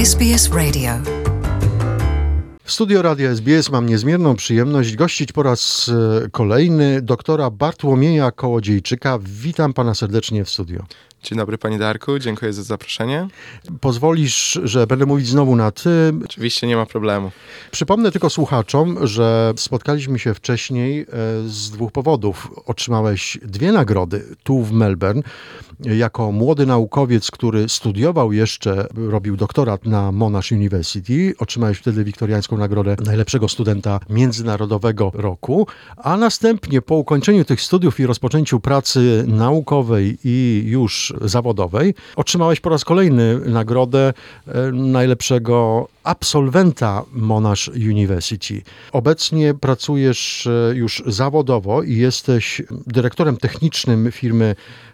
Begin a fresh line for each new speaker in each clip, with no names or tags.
SBS Radio.
W studio Radia SBS mam niezmierną przyjemność gościć po raz kolejny doktora Bartłomieja Kołodziejczyka. Witam pana serdecznie w studio.
Dzień dobry panie Darku, dziękuję za zaproszenie.
Pozwolisz, że będę mówić znowu na ty?
Oczywiście nie ma problemu.
Przypomnę tylko słuchaczom, że spotkaliśmy się wcześniej z dwóch powodów. Otrzymałeś 2 nagrody tu w Melbourne. Jako młody naukowiec, który studiował jeszcze, robił doktorat na Monash University, otrzymałeś wtedy wiktoriańską nagrodę najlepszego studenta międzynarodowego roku, a następnie po ukończeniu tych studiów i rozpoczęciu pracy naukowej i już zawodowej, otrzymałeś po raz kolejny nagrodę najlepszego absolwenta Monash University. Obecnie pracujesz już zawodowo i jesteś dyrektorem technicznym firmy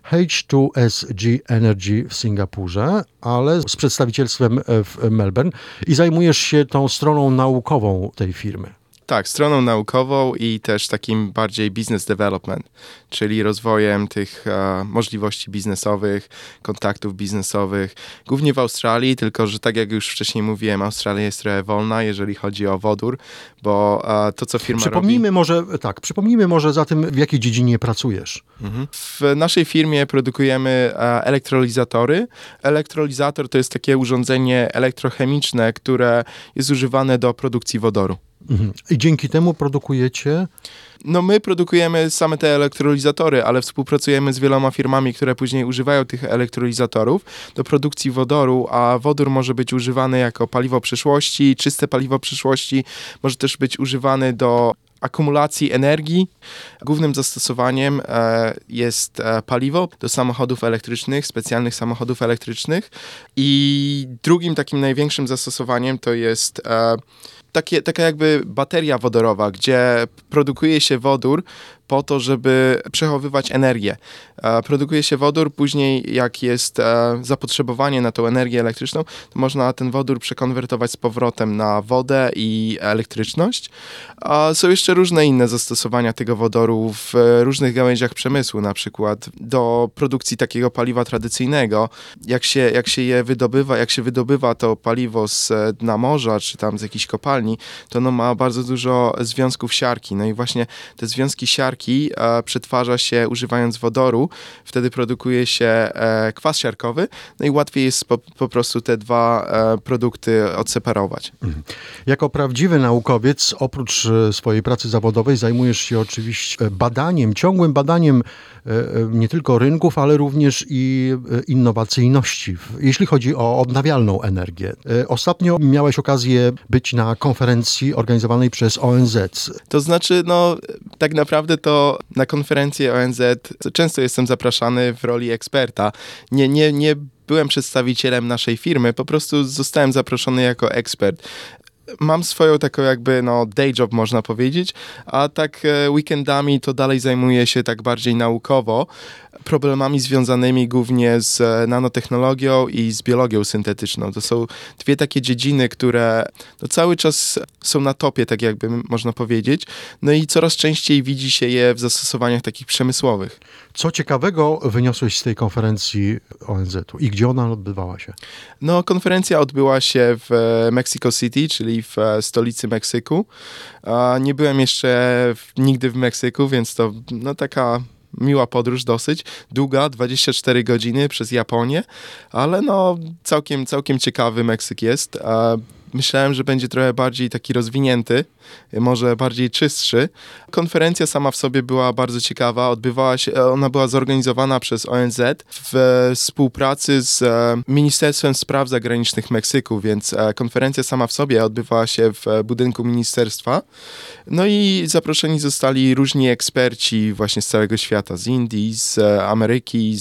H2SG Energy w Singapurze, ale z przedstawicielstwem w Melbourne i zajmujesz się tą stroną naukową tej firmy.
Tak, stroną naukową i też takim bardziej business development, czyli rozwojem tych możliwości biznesowych, kontaktów biznesowych, głównie w Australii, tylko że tak jak już wcześniej mówiłem, Australia jest trochę wolna, jeżeli chodzi o wodór, bo to, co firma
Przypomnijmy może zatem, w jakiej dziedzinie pracujesz.
W naszej firmie produkujemy elektrolizatory. Elektrolizator to jest takie urządzenie elektrochemiczne, które jest używane do produkcji wodoru.
I dzięki temu produkujecie?
No my produkujemy same te elektrolizatory, ale współpracujemy z wieloma firmami, które później używają tych elektrolizatorów do produkcji wodoru, a wodór może być używany jako paliwo przyszłości, czyste paliwo przyszłości, może też być używany do akumulacji energii. Głównym zastosowaniem jest paliwo do samochodów elektrycznych, specjalnych samochodów elektrycznych i drugim takim największym zastosowaniem to jest taka jakby bateria wodorowa, gdzie produkuje się wodór po to, żeby przechowywać energię. Produkuje się wodór, później jak jest zapotrzebowanie na tą energię elektryczną, to można ten wodór przekonwertować z powrotem na wodę i elektryczność. A są jeszcze różne inne zastosowania tego wodoru w różnych gałęziach przemysłu, na przykład do produkcji takiego paliwa tradycyjnego. Jak się wydobywa to paliwo z dna morza, czy tam z jakichś kopalni, to ono ma bardzo dużo związków siarki. No i właśnie te związki siarki przetwarza się używając wodoru, wtedy produkuje się kwas siarkowy, no i łatwiej jest po prostu te dwa produkty odseparować.
Jako prawdziwy naukowiec, oprócz swojej pracy zawodowej, zajmujesz się oczywiście ciągłym badaniem nie tylko rynków, ale również i innowacyjności, jeśli chodzi o odnawialną energię. Ostatnio miałeś okazję być na konferencji organizowanej przez ONZ.
To znaczy, tak naprawdę to na konferencję ONZ często jestem zapraszany w roli eksperta. Nie byłem przedstawicielem naszej firmy, po prostu zostałem zaproszony jako ekspert. Mam swoją taką jakby day job, można powiedzieć, a tak weekendami to dalej zajmuję się tak bardziej naukowo problemami związanymi głównie z nanotechnologią i z biologią syntetyczną. To są dwie takie dziedziny, które cały czas są na topie, tak jakby można powiedzieć, no i coraz częściej widzi się je w zastosowaniach takich przemysłowych.
Co ciekawego wyniosłeś z tej konferencji ONZ-u i gdzie ona odbywała się?
Konferencja odbyła się w Mexico City, czyli w stolicy Meksyku. Nie byłem jeszcze nigdy w Meksyku, więc to taka miła podróż dosyć, długa, 24 godziny przez Japonię, ale całkiem ciekawy Meksyk jest. Myślałem, że będzie trochę bardziej taki rozwinięty, może bardziej czystszy. Konferencja sama w sobie była bardzo ciekawa. Ona była zorganizowana przez ONZ w współpracy z Ministerstwem Spraw Zagranicznych Meksyku, więc konferencja sama w sobie odbywała się w budynku ministerstwa. No i zaproszeni zostali różni eksperci właśnie z całego świata, z Indii, z Ameryki,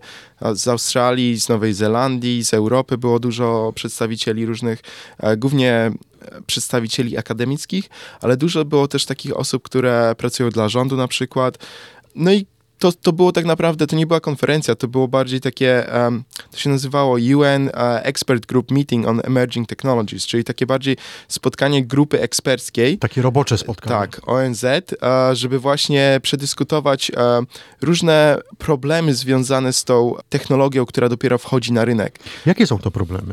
z Australii, z Nowej Zelandii, z Europy było dużo przedstawicieli różnych, głównie przedstawicieli akademickich, ale dużo było też takich osób, które pracują dla rządu na przykład. No i to było tak naprawdę, to nie była konferencja, to było bardziej takie, to się nazywało UN Expert Group Meeting on Emerging Technologies, czyli takie bardziej spotkanie grupy eksperckiej.
Takie robocze spotkanie.
Tak, ONZ, żeby właśnie przedyskutować różne problemy związane z tą technologią, która dopiero wchodzi na rynek.
Jakie są to problemy?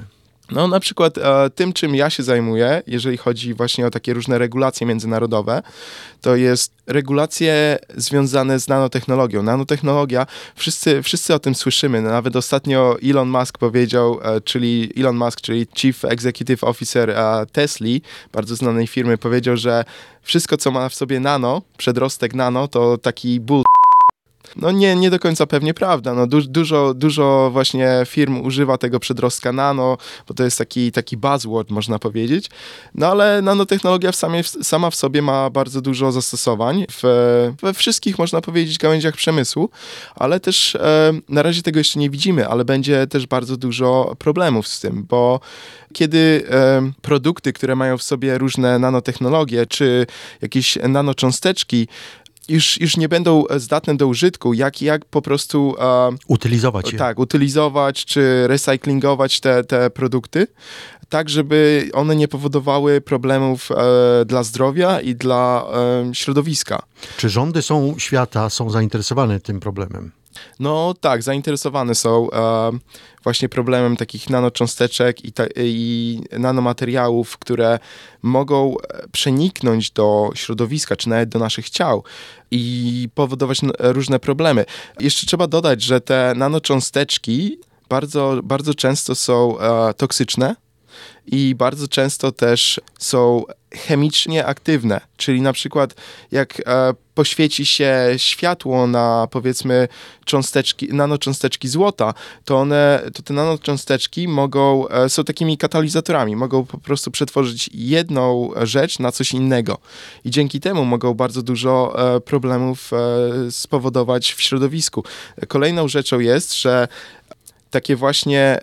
No na przykład tym, czym ja się zajmuję, jeżeli chodzi właśnie o takie różne regulacje międzynarodowe, to jest regulacje związane z nanotechnologią. Nanotechnologia, wszyscy o tym słyszymy. Nawet ostatnio Elon Musk powiedział, czyli Chief Executive Officer Tesli, bardzo znanej firmy, powiedział, że wszystko, co ma w sobie nano, przedrostek nano, to taki bull. No nie do końca pewnie prawda. No dużo właśnie firm używa tego przedrostka nano, bo to jest taki buzzword, można powiedzieć. No ale nanotechnologia sama w sobie ma bardzo dużo zastosowań we wszystkich, można powiedzieć, gałęziach przemysłu, ale też na razie tego jeszcze nie widzimy, ale będzie też bardzo dużo problemów z tym, bo kiedy produkty, które mają w sobie różne nanotechnologie, czy jakieś nanocząsteczki, już nie będą zdatne do użytku, jak po prostu
Utylizować je.
Tak, utylizować czy recyklingować te produkty, tak żeby one nie powodowały problemów dla zdrowia i dla środowiska.
Czy rządy świata są zainteresowane tym problemem?
No tak, zainteresowane są właśnie problemem takich nanocząsteczek i nanomateriałów, które mogą przeniknąć do środowiska, czy nawet do naszych ciał i powodować różne problemy. Jeszcze trzeba dodać, że te nanocząsteczki bardzo, bardzo często są toksyczne i bardzo często też są chemicznie aktywne, czyli na przykład jak poświeci się światło na, powiedzmy, nanocząsteczki złota, to te nanocząsteczki są takimi katalizatorami, mogą po prostu przetworzyć jedną rzecz na coś innego i dzięki temu mogą bardzo dużo problemów spowodować w środowisku. Kolejną rzeczą jest, że takie właśnie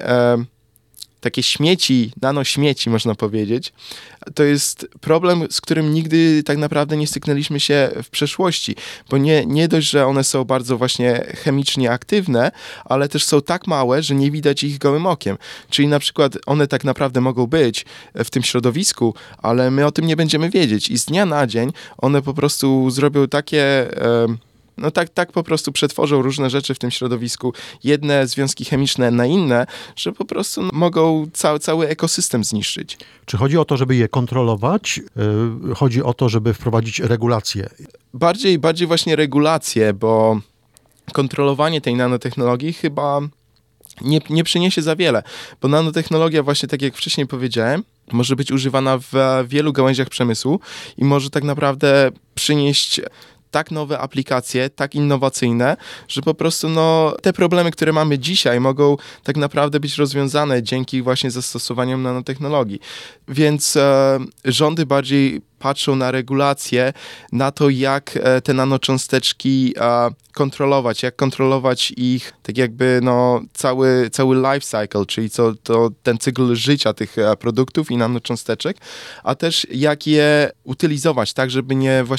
takie śmieci, nanośmieci można powiedzieć, to jest problem, z którym nigdy tak naprawdę nie styknęliśmy się w przeszłości, bo nie dość, że one są bardzo właśnie chemicznie aktywne, ale też są tak małe, że nie widać ich gołym okiem. Czyli na przykład one tak naprawdę mogą być w tym środowisku, ale my o tym nie będziemy wiedzieć i z dnia na dzień one po prostu zrobią takie... No tak po prostu przetworzą różne rzeczy w tym środowisku, jedne związki chemiczne na inne, że po prostu mogą cały ekosystem zniszczyć.
Czy chodzi o to, żeby je kontrolować? Chodzi o to, żeby wprowadzić regulacje?
Bardziej właśnie regulacje, bo kontrolowanie tej nanotechnologii chyba nie przyniesie za wiele, bo nanotechnologia właśnie tak jak wcześniej powiedziałem, może być używana w wielu gałęziach przemysłu i może tak naprawdę przynieść tak nowe aplikacje, tak innowacyjne, że po prostu te problemy, które mamy dzisiaj, mogą tak naprawdę być rozwiązane dzięki właśnie zastosowaniom nanotechnologii. Więc rządy bardziej patrzą na regulacje, na to, jak te nanocząsteczki kontrolować, jak kontrolować ich, tak jakby cały life cycle, czyli ten cykl życia tych produktów i nanocząsteczek, a też jak je utylizować, tak, żeby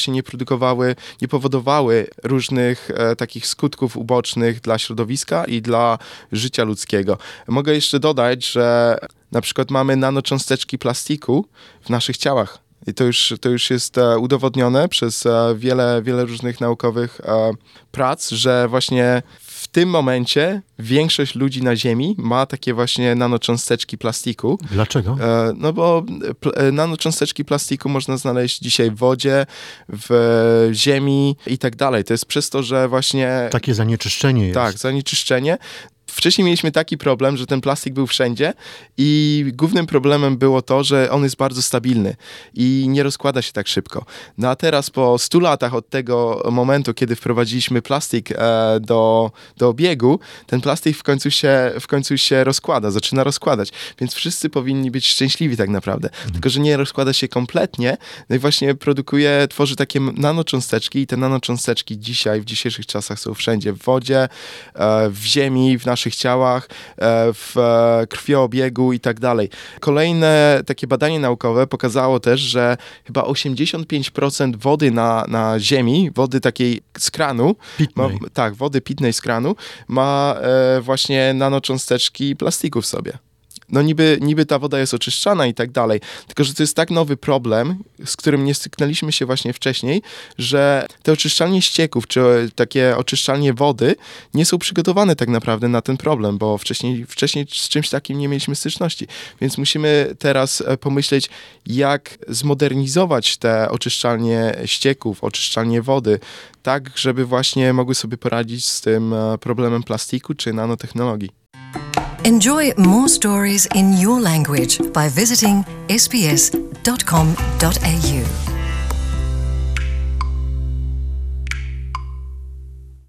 nie powodowały różnych takich skutków ubocznych dla środowiska i dla życia ludzkiego. Mogę jeszcze dodać, że na przykład mamy nanocząsteczki plastiku w naszych ciałach. I to już jest udowodnione przez wiele różnych naukowych prac, że właśnie w tym momencie większość ludzi na Ziemi ma takie właśnie nanocząsteczki plastiku.
Dlaczego?
No bo nanocząsteczki plastiku można znaleźć dzisiaj w wodzie, w ziemi i tak dalej. To jest przez to, że właśnie...
Takie zanieczyszczenie jest.
Tak, zanieczyszczenie. Wcześniej mieliśmy taki problem, że ten plastik był wszędzie i głównym problemem było to, że on jest bardzo stabilny i nie rozkłada się tak szybko. No a teraz po 100 latach od tego momentu, kiedy wprowadziliśmy plastik do obiegu, ten plastik w końcu się rozkłada, zaczyna rozkładać, więc wszyscy powinni być szczęśliwi tak naprawdę. Tylko że nie rozkłada się kompletnie, no i właśnie tworzy takie nanocząsteczki i te nanocząsteczki w dzisiejszych czasach są wszędzie, w wodzie, w ziemi, w naszych ciałach, w krwiobiegu i tak dalej. Kolejne takie badanie naukowe pokazało też, że chyba 85% wody na Ziemi, wody takiej z kranu, wody pitnej z kranu, ma właśnie nanocząsteczki plastiku w sobie. no niby ta woda jest oczyszczana i tak dalej, tylko że to jest tak nowy problem, z którym nie styknęliśmy się właśnie wcześniej, że te oczyszczalnie ścieków, czy takie oczyszczalnie wody nie są przygotowane tak naprawdę na ten problem, bo wcześniej z czymś takim nie mieliśmy styczności. Więc musimy teraz pomyśleć, jak zmodernizować te oczyszczalnie ścieków, oczyszczalnie wody, tak, żeby właśnie mogły sobie poradzić z tym problemem plastiku czy nanotechnologii.
Enjoy more stories in your language by visiting sbs.com.au.